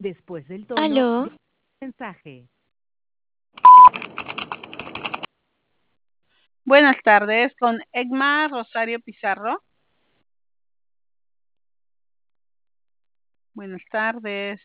Después del tono, Aló, diga el mensaje. Buenas tardes, con Egma Rosario Pizarro. Buenas tardes.